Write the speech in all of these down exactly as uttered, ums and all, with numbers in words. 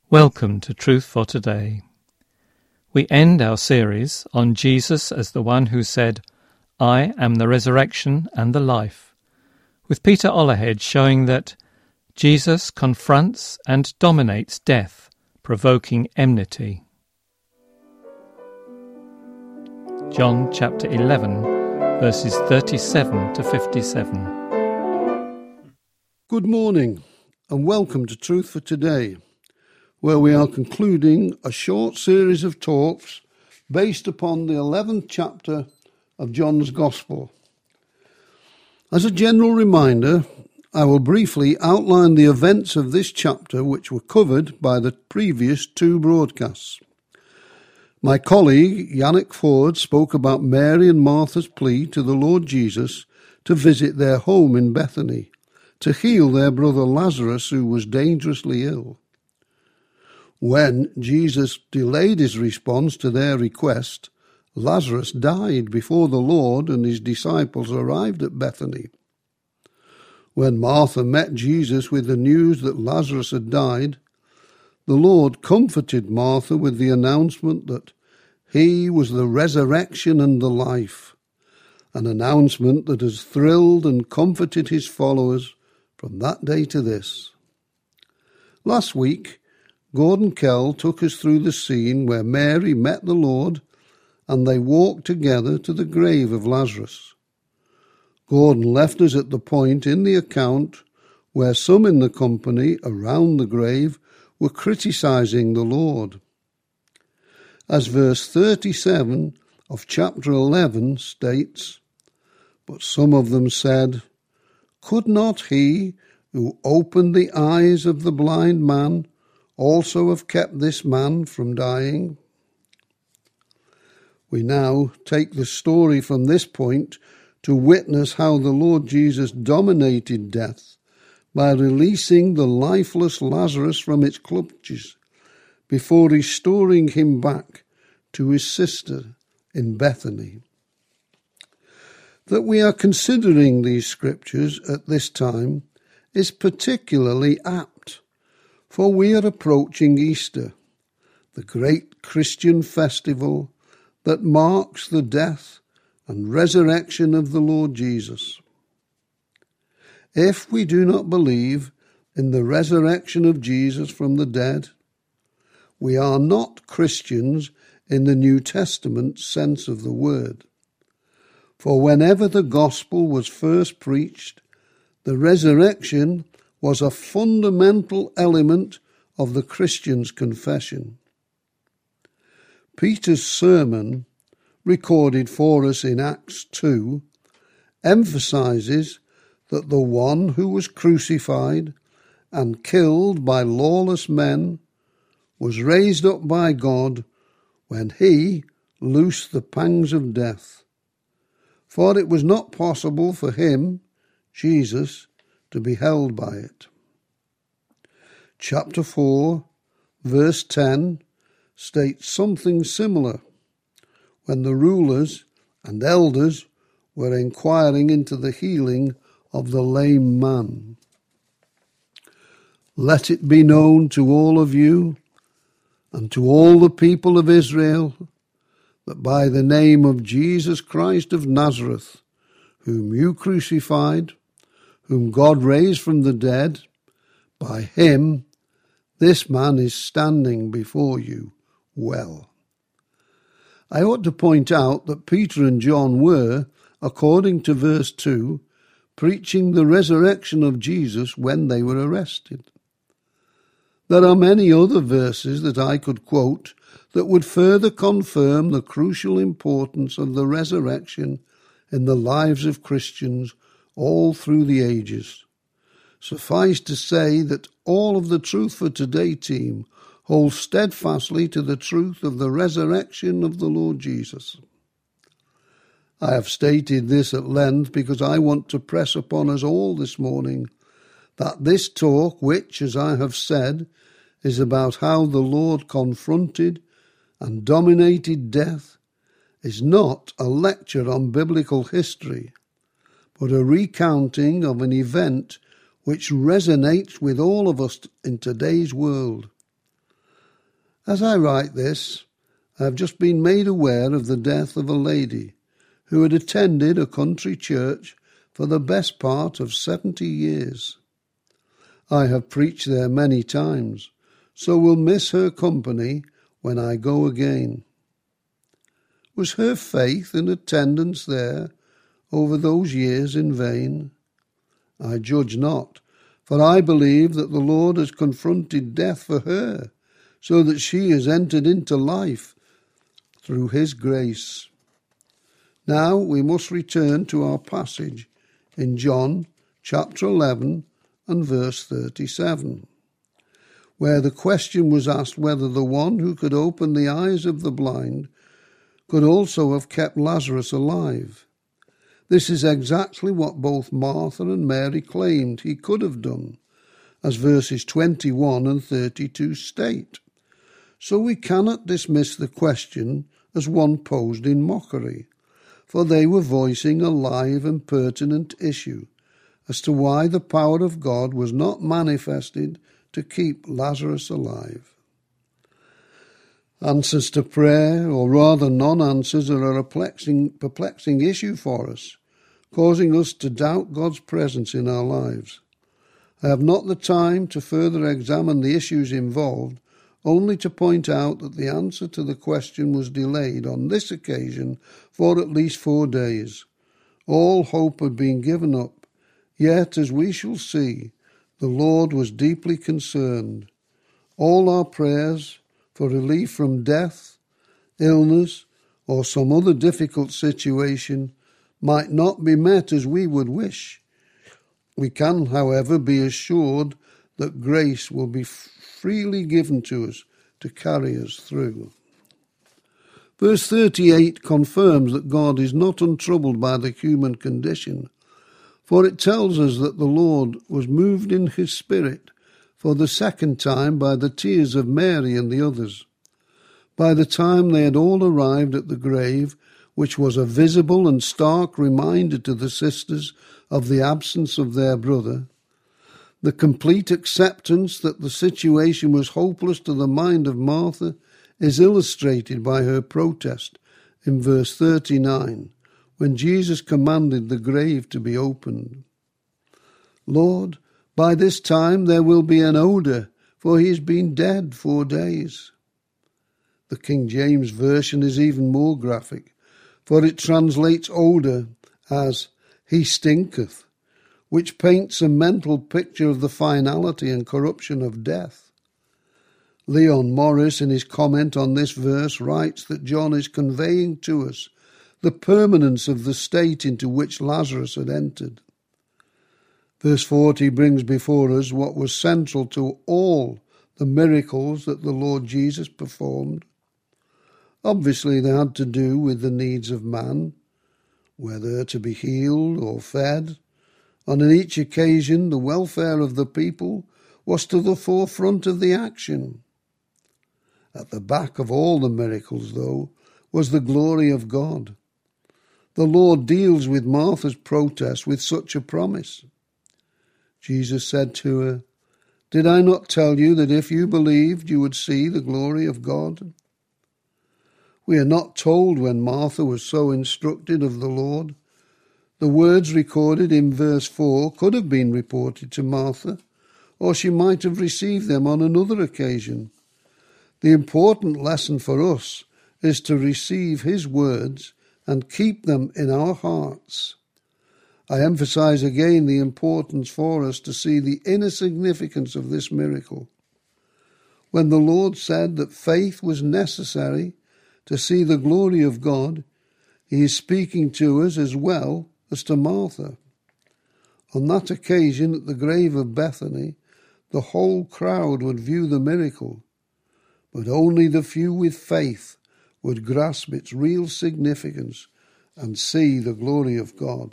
Welcome to Truth for Today. We end our series on Jesus as the one who said, "I am the resurrection and the life," with Peter Ollerhead showing that Jesus confronts and dominates death, provoking enmity. John chapter eleven, verses thirty-seven to fifty-seven. Good morning and welcome to Truth for Today, where we are concluding a short series of talks based upon the eleventh chapter of John's Gospel. As a general reminder, I will briefly outline the events of this chapter which were covered by the previous two broadcasts. My colleague Yannick Ford spoke about Mary and Martha's plea to the Lord Jesus to visit their home in Bethany, to heal their brother Lazarus, who was dangerously ill. When Jesus delayed his response to their request, Lazarus died before the Lord and his disciples arrived at Bethany. When Martha met Jesus with the news that Lazarus had died, the Lord comforted Martha with the announcement that he was the resurrection and the life, an announcement that has thrilled and comforted his followers from that day to this. Last week, Gordon Kell took us through the scene where Mary met the Lord and they walked together to the grave of Lazarus. Gordon left us at the point in the account where some in the company around the grave were criticising the Lord. As verse thirty-seven of chapter eleven states, "But some of them said, 'Could not he who opened the eyes of the blind man also have kept this man from dying?'" We now take the story from this point to witness how the Lord Jesus dominated death by releasing the lifeless Lazarus from its clutches before restoring him back to his sister in Bethany. That we are considering these scriptures at this time is particularly apt, for we are approaching Easter, the great Christian festival that marks the death and resurrection of the Lord Jesus. If we do not believe in the resurrection of Jesus from the dead, we are not Christians in the New Testament sense of the word. For whenever the gospel was first preached, the resurrection was a fundamental element of the Christian's confession. Peter's sermon, recorded for us in Acts two, emphasizes that the one who was crucified and killed by lawless men was raised up by God when he loosed the pangs of death. For it was not possible for him, Jesus, to be held by it. Chapter four, verse ten, states something similar when the rulers and elders were inquiring into the healing of the lame man. "Let it be known to all of you and to all the people of Israel that by the name of Jesus Christ of Nazareth, whom you crucified, whom God raised from the dead, by him this man is standing before you well." I ought to point out that Peter and John were, according to verse two, preaching the resurrection of Jesus when they were arrested. There are many other verses that I could quote that would further confirm the crucial importance of the resurrection in the lives of Christians all through the ages. Suffice to say that all of the Truth for Today team hold steadfastly to the truth of the resurrection of the Lord Jesus. I have stated this at length because I want to press upon us all this morning that this talk, which, as I have said, is about how the Lord confronted and dominated death, is not a lecture on biblical history, but a recounting of an event which resonates with all of us in today's world. As I write this, I have just been made aware of the death of a lady who had attended a country church for the best part of seventy years. I have preached there many times, so will miss her company when I go again. Was her faith and attendance there over those years in vain? I judge not, for I believe that the Lord has confronted death for her, so that she has entered into life through his grace. Now we must return to our passage in John chapter eleven and verse thirty-seven, where the question was asked whether the one who could open the eyes of the blind could also have kept Lazarus alive. This is exactly what both Martha and Mary claimed he could have done, as verses twenty-one and thirty-two state. So we cannot dismiss the question as one posed in mockery, for they were voicing a live and pertinent issue as to why the power of God was not manifested to keep Lazarus alive. Answers to prayer, or rather non-answers, are a perplexing, perplexing issue for us, causing us to doubt God's presence in our lives. I have not the time to further examine the issues involved, only to point out that the answer to the question was delayed on this occasion for at least four days. All hope had been given up, yet, as we shall see, the Lord was deeply concerned. All our prayers for relief from death, illness, or some other difficult situation might not be met as we would wish. We can, however, be assured that grace will be freely given to us to carry us through. Verse thirty-eight confirms that God is not untroubled by the human condition, for it tells us that the Lord was moved in his spirit for the second time by the tears of Mary and the others. By the time they had all arrived at the grave, which was a visible and stark reminder to the sisters of the absence of their brother, the complete acceptance that the situation was hopeless to the mind of Martha is illustrated by her protest in verse thirty-nine, when Jesus commanded the grave to be opened. Lord, by this time there will be an odour, for he has been dead four days. The King James Version is even more graphic, for it translates odour as he stinketh, which paints a mental picture of the finality and corruption of death. Leon Morris, in his comment on this verse, writes that John is conveying to us the permanence of the state into which Lazarus had entered. Verse forty brings before us what was central to all the miracles that the Lord Jesus performed. Obviously, they had to do with the needs of man, whether to be healed or fed. On each occasion, the welfare of the people was to the forefront of the action. At the back of all the miracles, though, was the glory of God. The Lord deals with Martha's protest with such a promise. Jesus said to her, "Did I not tell you that if you believed, you would see the glory of God?" We are not told when Martha was so instructed of the Lord. The words recorded in verse four could have been reported to Martha, or she might have received them on another occasion. The important lesson for us is to receive his words and keep them in our hearts. I emphasize again the importance for us to see the inner significance of this miracle. When the Lord said that faith was necessary to see the glory of God, he is speaking to us as well as to Martha. On that occasion at the grave of Bethany, the whole crowd would view the miracle, but only the few with faith would grasp its real significance and see the glory of God.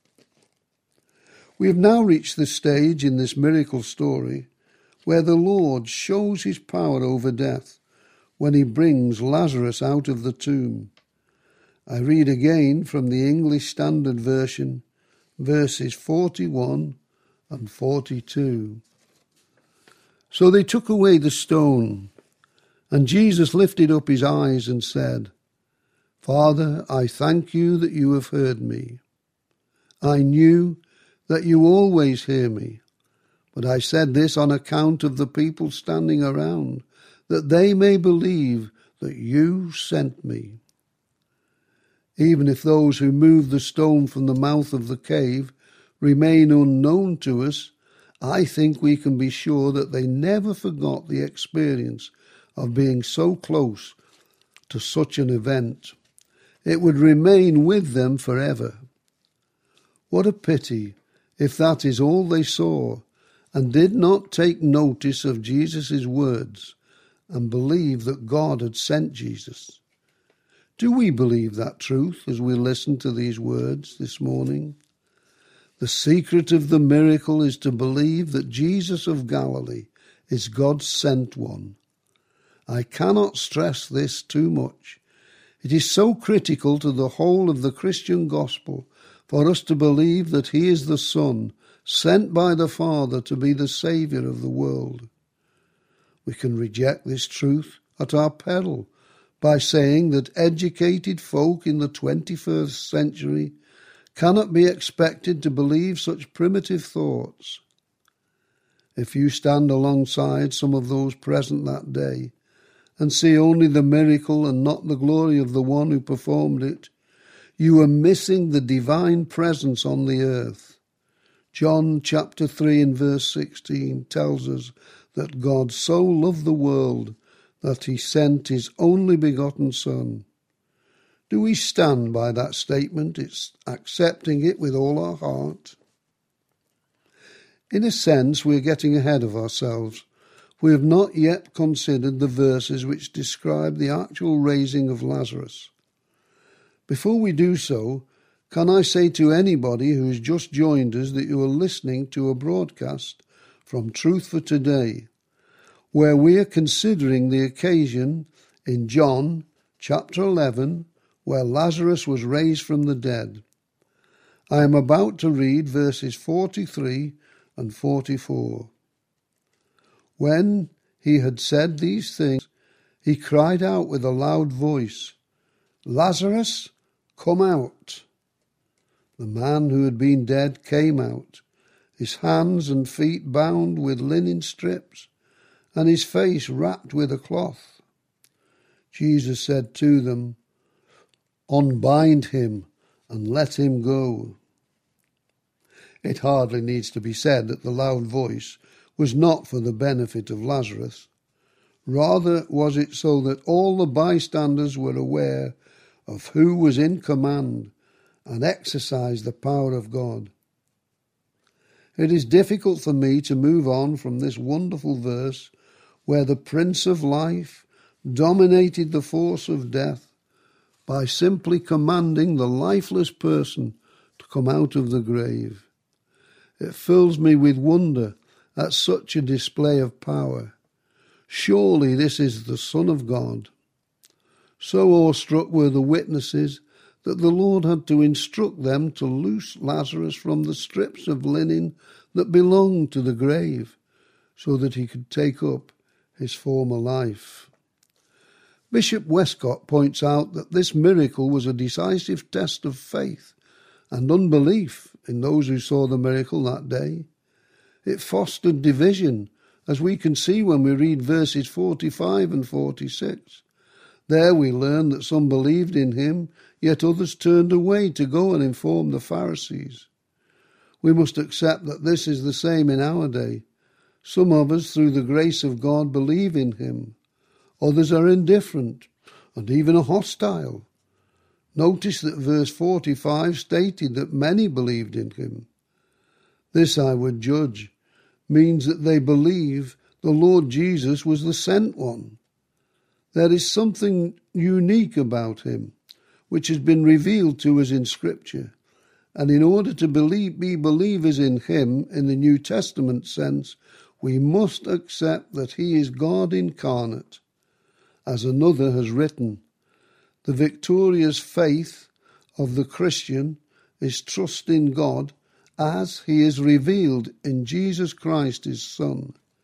We have now reached the stage in this miracle story where the Lord shows his power over death when he brings Lazarus out of the tomb. I read again from the English Standard Version, verses forty-one and forty-two. So they took away the stone, And Jesus lifted up his eyes and said, Father, I thank you that you have heard me. I knew that you always hear me, but I said this on account of the people standing around, that they may believe that you sent me. Even if those who moved the stone from the mouth of the cave remain unknown to us, I think we can be sure that they never forgot the experience of being so close to such an event. It would remain with them forever. What a pity if that is all they saw and did not take notice of Jesus' words and believe that God had sent Jesus. Do we believe that truth as we listen to these words this morning? The secret of the miracle is to believe that Jesus of Galilee is God's sent one. I cannot stress this too much. It is so critical to the whole of the Christian gospel for us to believe that he is the Son, sent by the Father to be the Saviour of the world. We can reject this truth at our peril by saying that educated folk in the twenty-first century cannot be expected to believe such primitive thoughts. If you stand alongside some of those present that day and see only the miracle and not the glory of the one who performed it, you are missing the divine presence on the earth. John chapter three and verse sixteen tells us that God so loved the world that he sent his only begotten Son. Do we stand by that statement? It's accepting it with all our heart. In a sense, we're getting ahead of ourselves. We have not yet considered the verses which describe the actual raising of Lazarus. Before we do so, can I say to anybody who has just joined us that you are listening to a broadcast from Truth for Today, where we are considering the occasion in John chapter eleven, where Lazarus was raised from the dead. I am about to read verses forty-three and forty-four. When he had said these things, he cried out with a loud voice, Lazarus, come out. The man who had been dead came out, his hands and feet bound with linen strips, and his face wrapped with a cloth. Jesus said to them, Unbind him and let him go. It hardly needs to be said that the loud voice was not for the benefit of Lazarus. Rather was it so that all the bystanders were aware of who was in command and exercised the power of God. It is difficult for me to move on from this wonderful verse where the Prince of Life dominated the force of death by simply commanding the lifeless person to come out of the grave. It fills me with wonder at such a display of power. Surely this is the Son of God. So awestruck were the witnesses that the Lord had to instruct them to loose Lazarus from the strips of linen that belonged to the grave, so that he could take up his former life. Bishop Westcott points out that this miracle was a decisive test of faith and unbelief in those who saw the miracle that day. It fostered division, as we can see when we read verses forty-five and forty-six. There we learn that some believed in him, yet others turned away to go and inform the Pharisees. We must accept that this is the same in our day. Some of us, through the grace of God, believe in him. Others are indifferent and even hostile. Notice that verse forty-five stated that many believed in him. This, I would judge, means that they believe the Lord Jesus was the sent one. There is something unique about him, which has been revealed to us in Scripture. And in order to believe, be believers in him in the New Testament sense, we must accept that he is God incarnate. As another has written, the victorious faith of the Christian is trust in God as he is revealed in Jesus Christ his Son.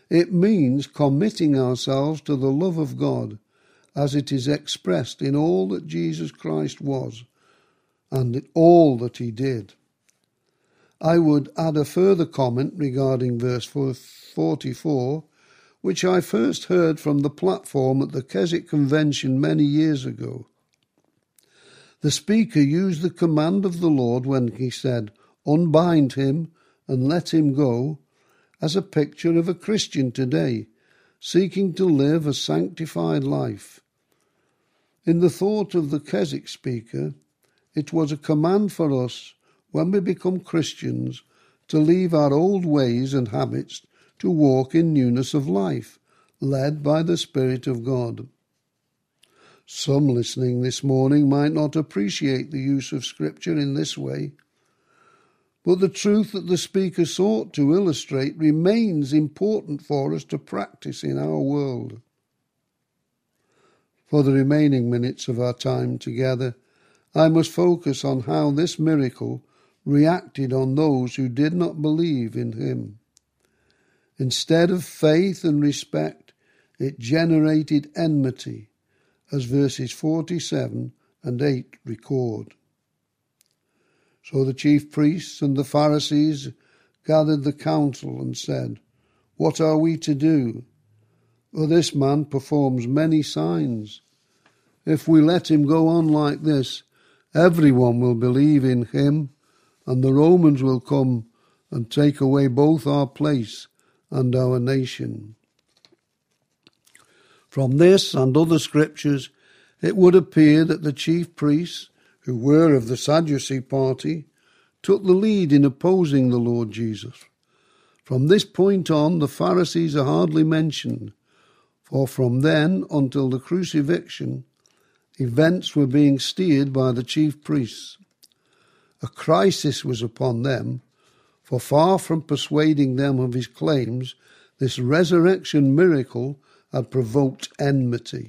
It means committing ourselves to the love of God as it is expressed in all that Jesus Christ was and in all that he did. I would add a further comment regarding verse forty-four, which I first heard from the platform at the Keswick Convention many years ago. The speaker used the command of the Lord when he said, "Unbind him and let him go," as a picture of a Christian today, seeking to live a sanctified life. In the thought of the Keswick speaker, it was a command for us, when we become Christians, to leave our old ways and habits to walk in newness of life, led by the Spirit of God. Some listening this morning might not appreciate the use of Scripture in this way, but the truth that the speaker sought to illustrate remains important for us to practice in our world. For the remaining minutes of our time together, I must focus on how this miracle reacted on those who did not believe in him. Instead of faith and respect, it generated enmity, as verses forty-seven and eight record. So the chief priests and the Pharisees gathered the council and said, "What are we to do? For this man performs many signs. If we let him go on like this, everyone will believe in him, and the Romans will come and take away both our place and our nation." From this and other scriptures, it would appear that the chief priests, who were of the Sadducee party, took the lead in opposing the Lord Jesus. From this point on, the Pharisees are hardly mentioned, for from then until the crucifixion, events were being steered by the chief priests. A crisis was upon them, for far from persuading them of his claims, this resurrection miracle had provoked enmity.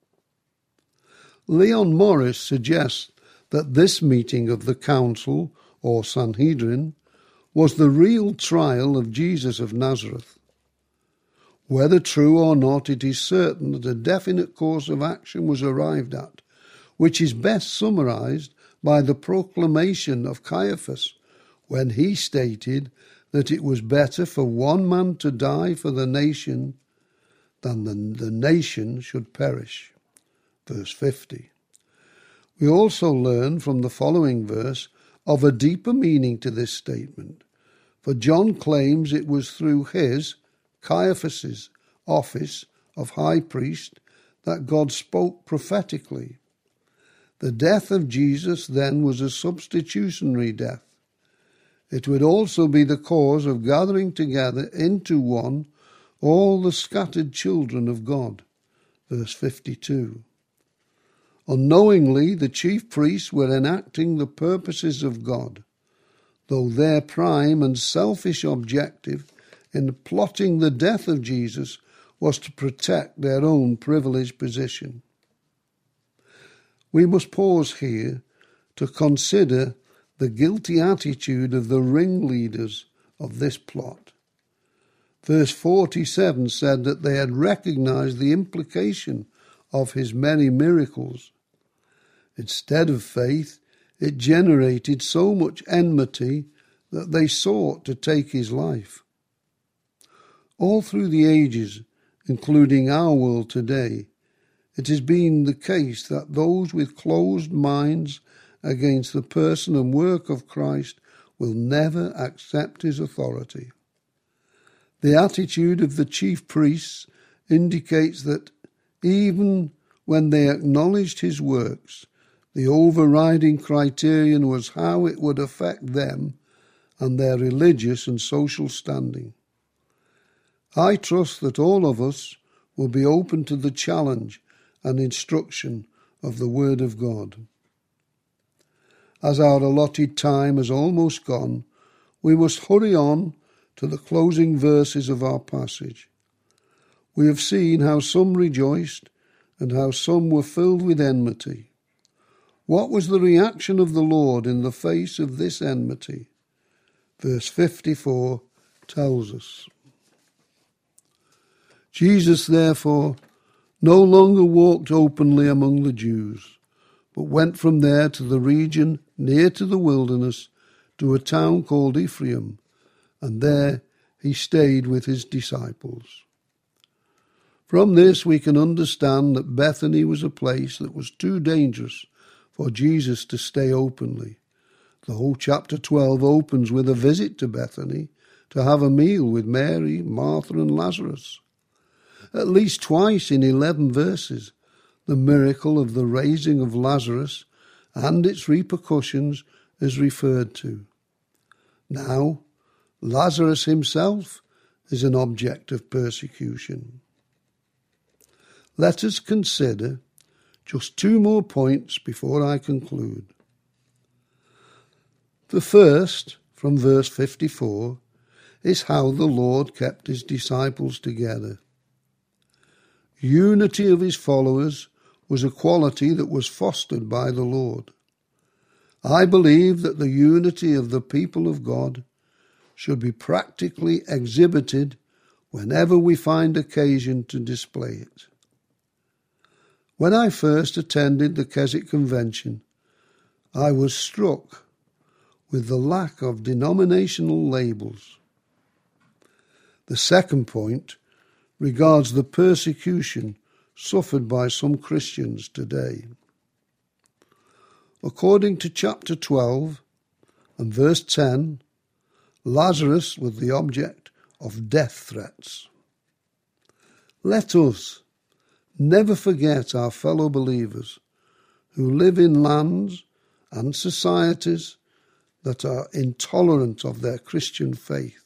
Leon Morris suggests that this meeting of the council, or Sanhedrin, was the real trial of Jesus of Nazareth. Whether true or not, it is certain that a definite course of action was arrived at, which is best summarized by the proclamation of Caiaphas, when he stated that it was better for one man to die for the nation than the, the nation should perish. Verse fifty. We also learn from the following verse of a deeper meaning to this statement, for John claims it was through his, Caiaphas's, office of high priest that God spoke prophetically. The death of Jesus then was a substitutionary death. It would also be the cause of gathering together into one all the scattered children of God. Verse fifty-two. Unknowingly, the chief priests were enacting the purposes of God, though their prime and selfish objective in plotting the death of Jesus was to protect their own privileged position. We must pause here to consider the guilty attitude of the ringleaders of this plot. Verse forty-seven said that they had recognized the implication of his many miracles. Instead of faith, it generated so much enmity that they sought to take his life. All through the ages, including our world today, it has been the case that those with closed minds against the person and work of Christ will never accept his authority. The attitude of the chief priests indicates that even when they acknowledged his works, the overriding criterion was how it would affect them and their religious and social standing. I trust that all of us will be open to the challenge and instruction of the Word of God. As our allotted time has almost gone, we must hurry on to the closing verses of our passage. We have seen how some rejoiced and how some were filled with enmity. What was the reaction of the Lord in the face of this enmity? Verse fifty-four tells us. Jesus, therefore, no longer walked openly among the Jews, but went from there to the region near to the wilderness, to a town called Ephraim, and there he stayed with his disciples. From this we can understand that Bethany was a place that was too dangerous for Jesus to stay openly. The whole chapter twelve opens with a visit to Bethany to have a meal with Mary, Martha and Lazarus. At least twice in eleven verses, the miracle of the raising of Lazarus and its repercussions is referred to. Now, Lazarus himself is an object of persecution. Let us consider just two more points before I conclude. The first, from verse fifty-four, is how the Lord kept his disciples together. Unity of his followers was a quality that was fostered by the Lord. I believe that the unity of the people of God should be practically exhibited whenever we find occasion to display it. When I first attended the Keswick Convention, I was struck with the lack of denominational labels. The second point regards the persecution suffered by some Christians today. According to chapter twelve and verse ten, Lazarus was the object of death threats. Let us never forget our fellow believers who live in lands and societies that are intolerant of their Christian faith.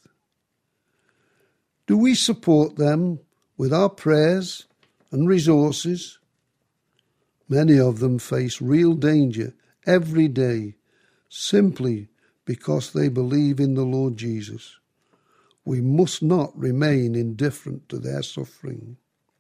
Do we support them with our prayers and resources? Many of them face real danger every day simply because they believe in the Lord Jesus. We must not remain indifferent to their suffering.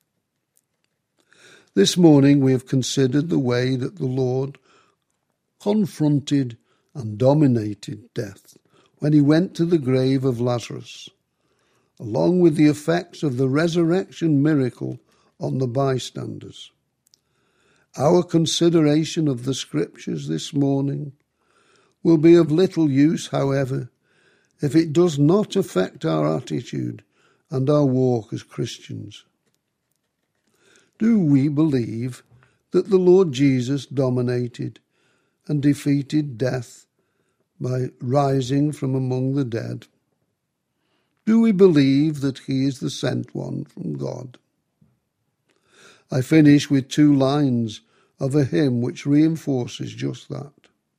This morning we have considered the way that the Lord confronted and dominated death when he went to the grave of Lazarus, along with the effects of the resurrection miracle on the bystanders. Our consideration of the Scriptures this morning will be of little use, however, if it does not affect our attitude and our walk as Christians. Do we believe that the Lord Jesus dominated and defeated death by rising from among the dead? Do we believe that he is the sent one from God? I finish with two lines of a hymn which reinforces just that.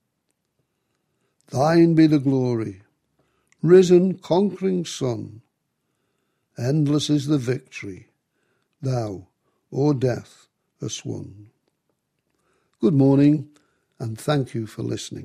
Thine be the glory, risen conquering Son, endless is the victory, thou, O death, hast won. Good morning, and thank you for listening.